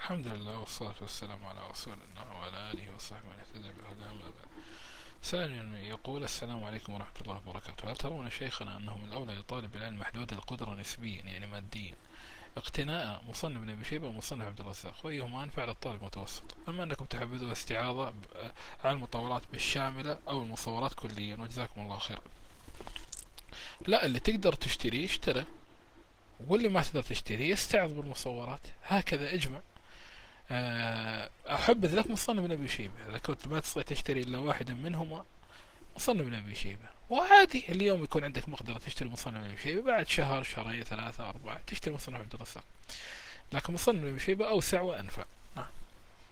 الحمد لله والصلاة والسلام على رسول الله وعلى آله وصحبه من اهتدى بهداه أما بعد. سائل يقول: السلام عليكم ورحمة الله وبركاته. هل ترون شيخنا أنه من الأولى لطالب العلم محدود القدرة نسبيا يعني ماديا اقتناء مصنف ابن أبي شيبة ومصنف عبد الرزاق، وأيهما أنفع للطالب المتوسط؟ أما أنكم تحبذوا الاستعاضة على المطورات بالشاملة أو المصورات كليا، وجزاكم الله خير. لا، اللي تقدر تشتريه اشترى، واللي ما تقدر تشتريه استعض بالمصورات، هكذا اجمع. أحبذ لك مصنف ابن أبي شيبة إذا كنت ما تستطيع تشتري إلا واحدا منهما. مصنف ابن أبي شيبة، وعادي اليوم يكون عندك مقدرة تشتري مصنف ابن أبي شيبة، بعد شهر شهرين ثلاثة أربعة تشتري مصنف عبد الرزاق، لكن مصنف ابن أبي شيبة أوسع وأنفع.